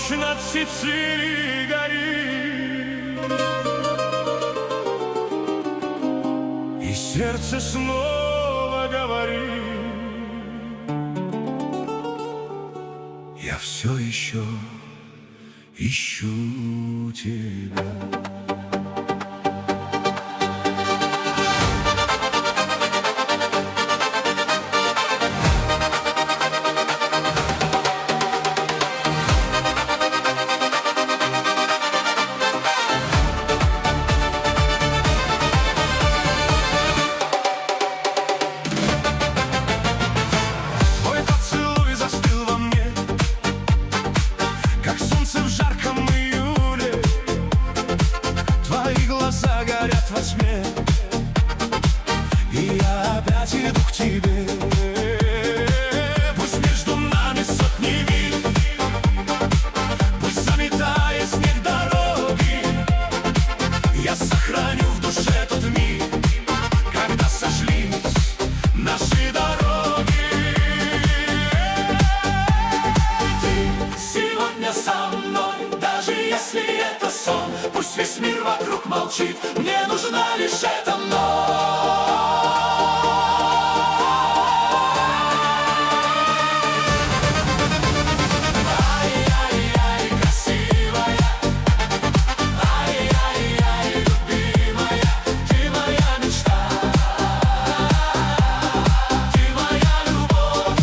Ночь над Сицилией горит, и сердце снова говорит: я все еще ищу тебя. Как солнце в жарком июле, твои глаза горят во тьме, и я опять иду к тебе. Пусть между нами сотни миль, пусть заметает снег дороги, я сохраню в душе тот миг, когда сошлись наши дороги. Со мной, даже если это сон, пусть весь мир вокруг молчит, мне нужна лишь эта ночь. Ай-яй-яй, красивая, ай-яй-яй, любимая, ты моя мечта, ты моя любовь.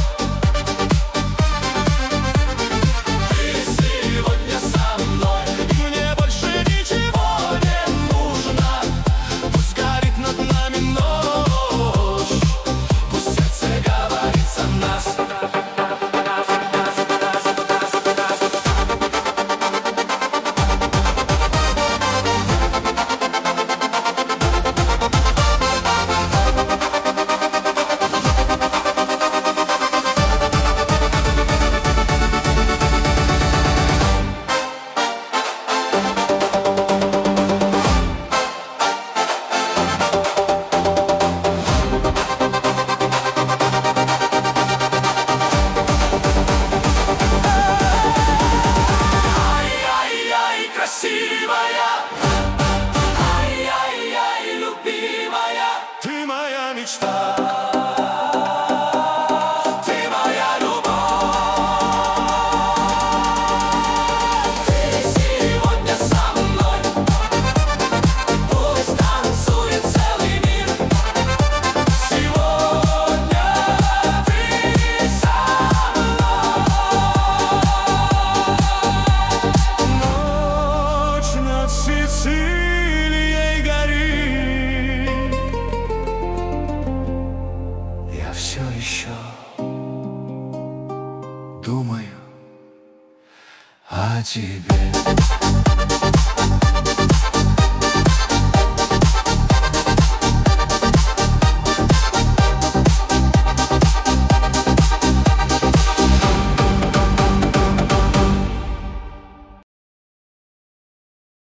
Красивая, ай-яй-яй, любимая, ты моя мечта, ты моя любовь. Ты сегодня со мной, пусть танцует целый мир. Сегодня ты со мной. Над Сицилией горит, я все еще думаю о тебе.